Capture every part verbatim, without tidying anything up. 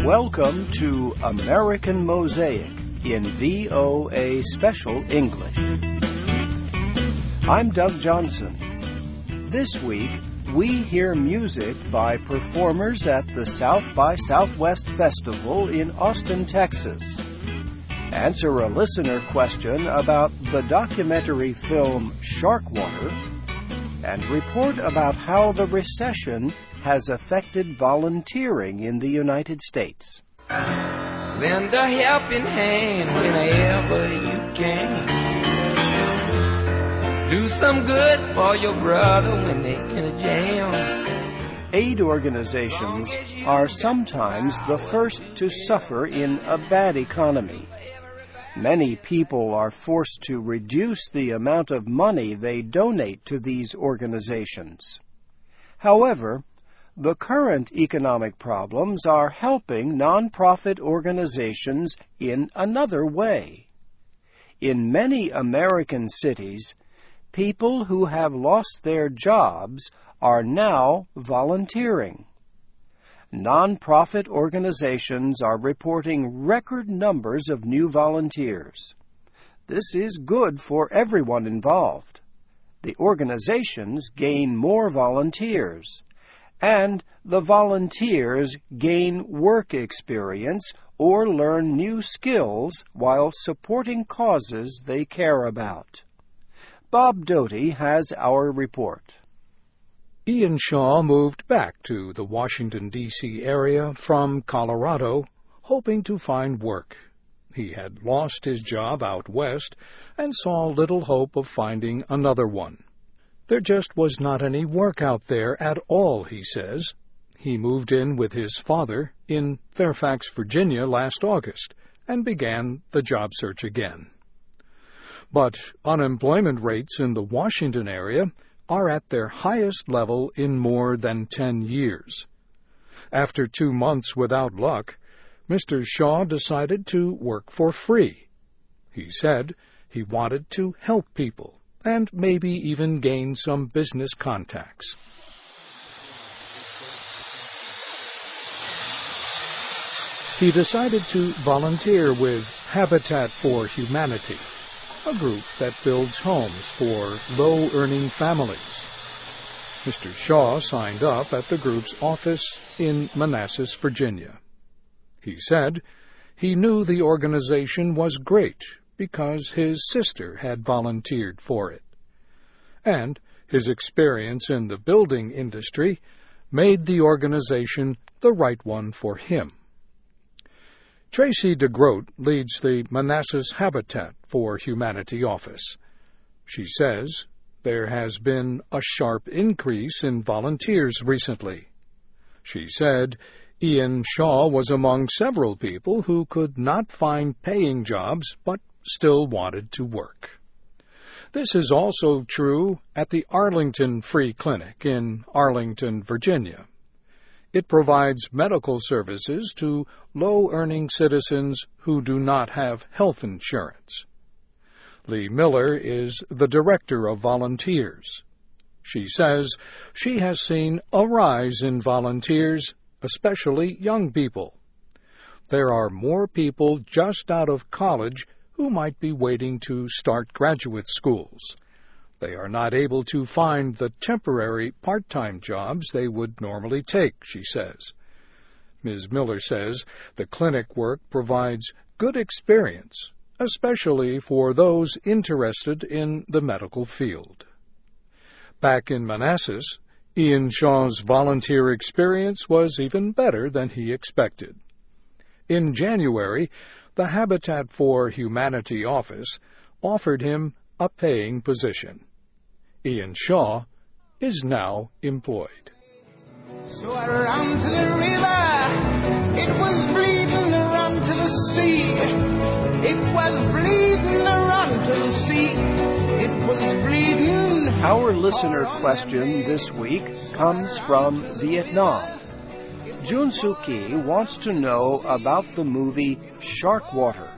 Welcome to American Mosaic in V O A Special English. I'm Doug Johnson. This week, we hear music by performers at the South by Southwest Festival in Austin, Texas. Answer a listener question about the documentary film Sharkwater, and report about how the recession has affected volunteering in the United States. Lend a helping hand whenever you can. Do some good for your brother when they're in a jam. Aid organizations are sometimes the first to suffer in a bad economy. Many people are forced to reduce the amount of money they donate to these organizations. However, the current economic problems are helping nonprofit organizations in another way. In many American cities, people who have lost their jobs are now volunteering. Nonprofit organizations are reporting record numbers of new volunteers. This is good for everyone involved. The organizations gain more volunteers, and the volunteers gain work experience or learn new skills while supporting causes they care about. Bob Doty has our report. Ian Shaw moved back to the Washington, D C area from Colorado, hoping to find work. He had lost his job out west and saw little hope of finding another one. There just was not any work out there at all, he says. He moved in with his father in Fairfax, Virginia last August and began the job search again. But unemployment rates in the Washington area are at their highest level in more than ten years. After two months without luck, Mister Shaw decided to work for free. He said he wanted to help people and maybe even gain some business contacts. He decided to volunteer with Habitat for Humanity, a group that builds homes for low-earning families. Mister Shaw signed up at the group's office in Manassas, Virginia. He said he knew the organization was great because his sister had volunteered for it, and his experience in the building industry made the organization the right one for him. Tracy DeGroat leads the Manassas Habitat for Humanity office. She says there has been a sharp increase in volunteers recently. She said Ian Shaw was among several people who could not find paying jobs but still wanted to work. This is also true at the Arlington Free Clinic in Arlington, Virginia. It provides medical services to low-earning citizens who do not have health insurance. Lee Miller is the director of volunteers. She says she has seen a rise in volunteers, especially young people. There are more people just out of college who might be waiting to start graduate schools. They are not able to find the temporary part-time jobs they would normally take, she says. Miz Miller says the clinic work provides good experience, especially for those interested in the medical field. Back in Manassas, Ian Shaw's volunteer experience was even better than he expected. In January, the Habitat for Humanity office offered him a paying position. Ian Shaw is now employed. So I ran to the river, it was bleeding, I ran to the sea. It was bleeding, I ran to the sea. It was bleeding. Our listener question this week comes from Vietnam. Jun Suki wants to know about the movie Sharkwater.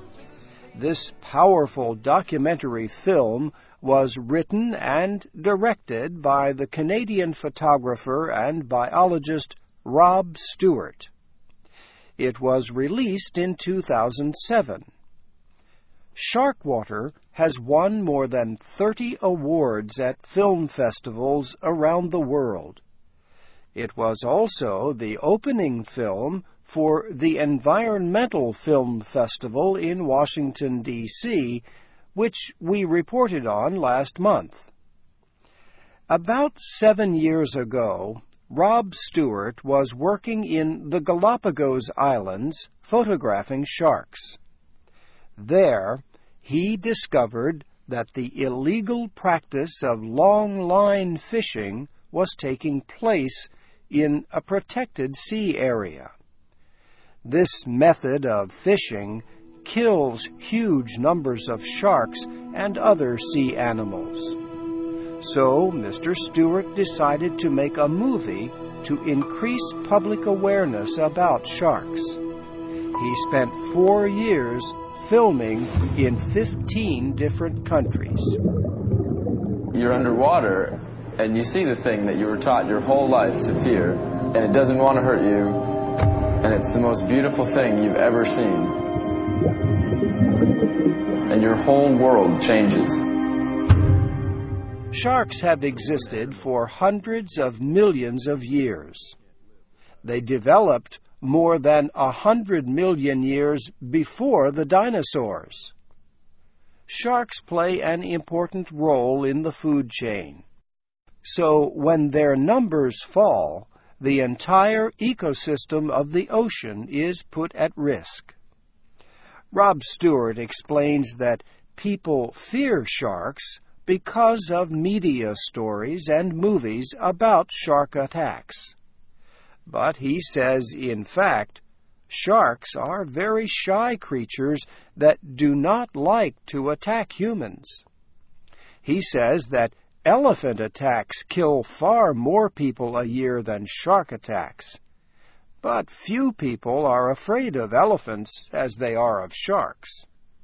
This powerful documentary film was written and directed by the Canadian photographer and biologist Rob Stewart. It was released in two thousand seven. Sharkwater has won more than thirty awards at film festivals around the world. It was also the opening film for the Environmental Film Festival in Washington, D C, which we reported on last month. About seven years ago, Rob Stewart was working in the Galapagos Islands photographing sharks. There, he discovered that the illegal practice of long-line fishing was taking place in a protected sea area. This method of fishing kills huge numbers of sharks and other sea animals. So Mister Stewart decided to make a movie to increase public awareness about sharks. He spent four years filming in fifteen different countries. You're underwater and you see the thing that you were taught your whole life to fear, and it doesn't want to hurt you, and it's the most beautiful thing you've ever seen. And your whole world changes. Sharks have existed for hundreds of millions of years. They developed more than a hundred million years before the dinosaurs. Sharks play an important role in the food chain. So when their numbers fall, the entire ecosystem of the ocean is put at risk. Rob Stewart explains that people fear sharks because of media stories and movies about shark attacks. But he says, in fact, sharks are very shy creatures that do not like to attack humans. He says that elephant attacks kill far more people a year than shark attacks. But few people are afraid of elephants as they are of sharks.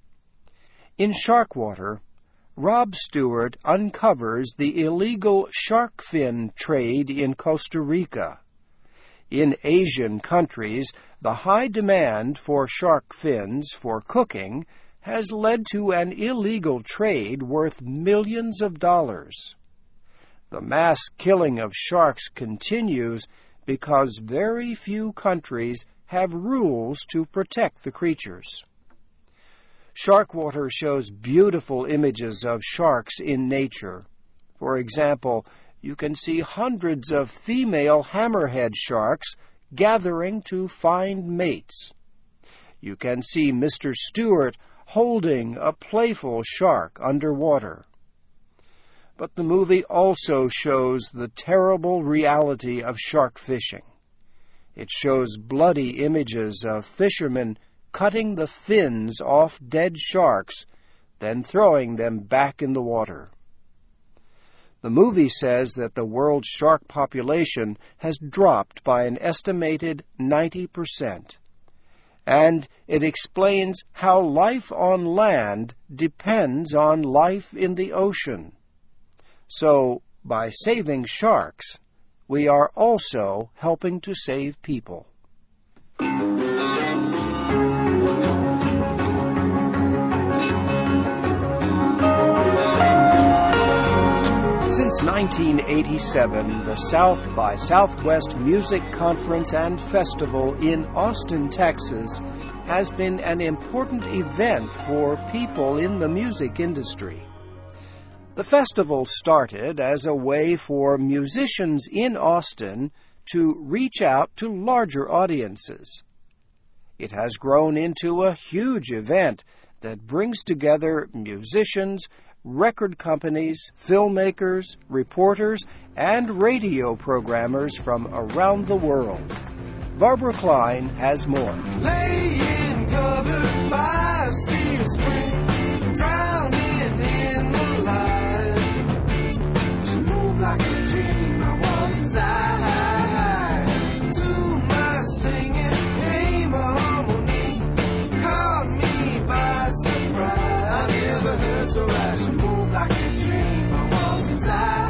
In Sharkwater, Rob Stewart uncovers the illegal shark fin trade in Costa Rica. In Asian countries, the high demand for shark fins for cooking has led to an illegal trade worth millions of dollars. The mass killing of sharks continues because very few countries have rules to protect the creatures. Sharkwater shows beautiful images of sharks in nature. For example, you can see hundreds of female hammerhead sharks gathering to find mates. You can see Mister Stewart holding a playful shark underwater. But the movie also shows the terrible reality of shark fishing. It shows bloody images of fishermen cutting the fins off dead sharks, then throwing them back in the water. The movie says that the world's shark population has dropped by an estimated ninety percent. And it explains how life on land depends on life in the ocean. So, by saving sharks, we are also helping to save people. Since nineteen eighty-seven, the South by Southwest Music Conference and Festival in Austin, Texas, has been an important event for people in the music industry. The festival started as a way for musicians in Austin to reach out to larger audiences. It has grown into a huge event that brings together musicians, record companies, filmmakers, reporters, and radio programmers from around the world. Barbara Klein has more. Laying covered by a sea of spring, drowning in the light. She moved like a dream, I was inside. To my singing, came a harmony, caught me by surprise. I never heard so right. She moved like a dream, I was inside.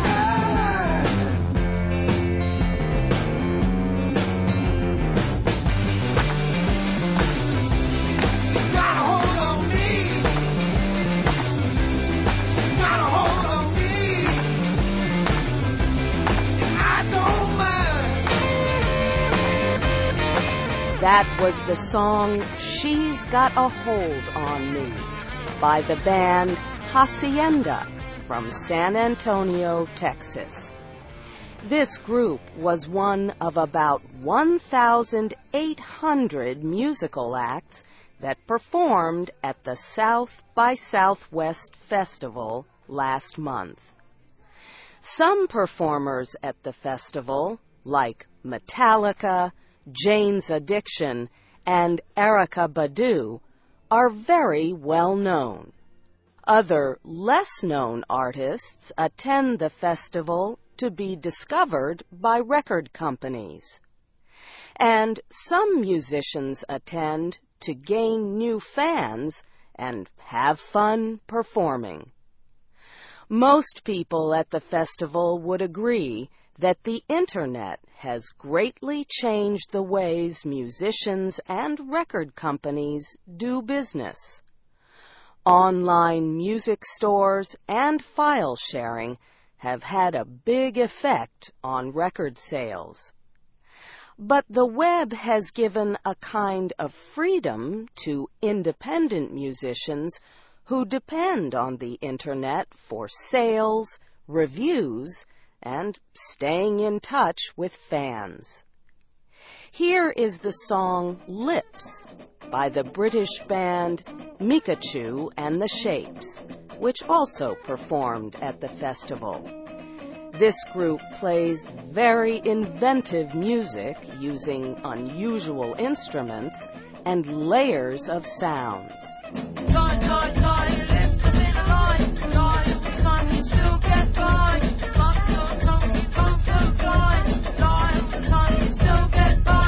That was the song She's Got a Hold on Me by the band Hacienda from San Antonio, Texas. This group was one of about one thousand eight hundred musical acts that performed at the South by Southwest Festival last month. Some performers at the festival, like Metallica, Jane's Addiction, and Erykah Badu, are very well known. Other less-known artists attend the festival to be discovered by record companies. And some musicians attend to gain new fans and have fun performing. Most people at the festival would agree that the Internet has greatly changed the ways musicians and record companies do business. Online music stores and file sharing have had a big effect on record sales. But the web has given a kind of freedom to independent musicians who depend on the Internet for sales, reviews, and staying in touch with fans. Here is the song Lips by the British band Mikachu and the Shapes, which also performed at the festival. This group plays very inventive music using unusual instruments and layers of sounds. Die, die, die, you live to be alive. Die every time you still get by. Bust your tongue, you can't fly. Die every time you still get by.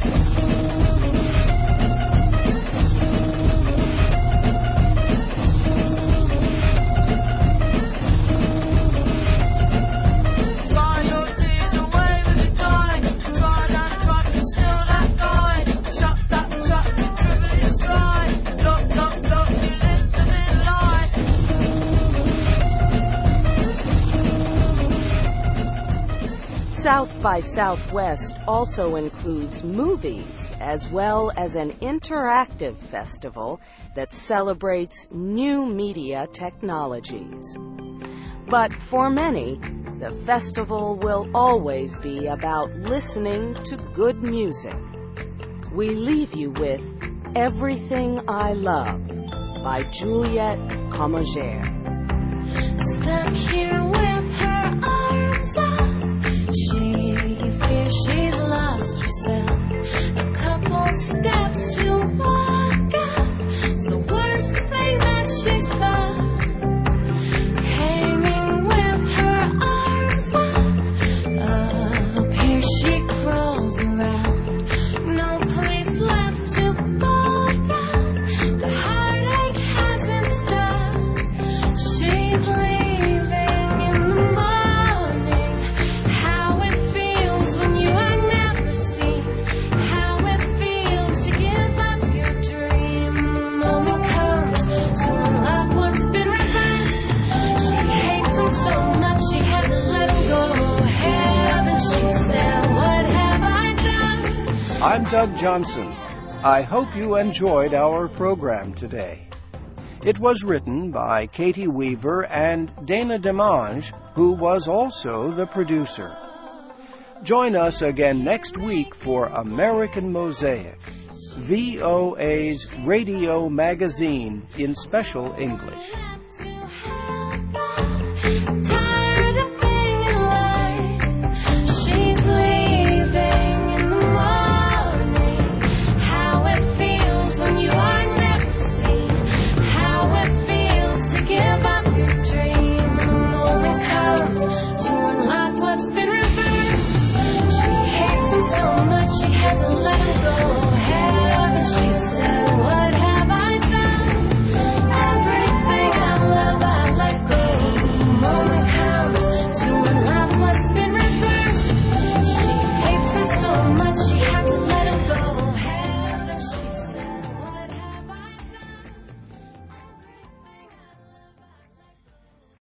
Fly your tears away when you die. Try down a track, you're still that guy. Shut that trap, the truth is dry. Look, look, look, you live to be alive. South by Southwest also includes movies as well as an interactive festival that celebrates new media technologies. But for many, the festival will always be about listening to good music. We leave you with Everything I Love by Juliette Comagere. Stuck here with her arms up. She fears she's lost herself. A couple steps to walk up. It's the worst thing that she's thought. Hanging with her arms up. Up here she crawls around. No place left to fall down. The heartache hasn't stopped. She's leaving in the morning. How it feels when you are never seen. How it feels to give up your dream. The moment comes to unlock what's been reversed. She hates him so much she had to let him go. Heaven, she said, what have I done? I'm Doug Johnson. I hope you enjoyed our program today. It was written by Katie Weaver and Dana DeMange, who was also the producer. Join us again next week for American Mosaic, V O A's radio magazine in special English. To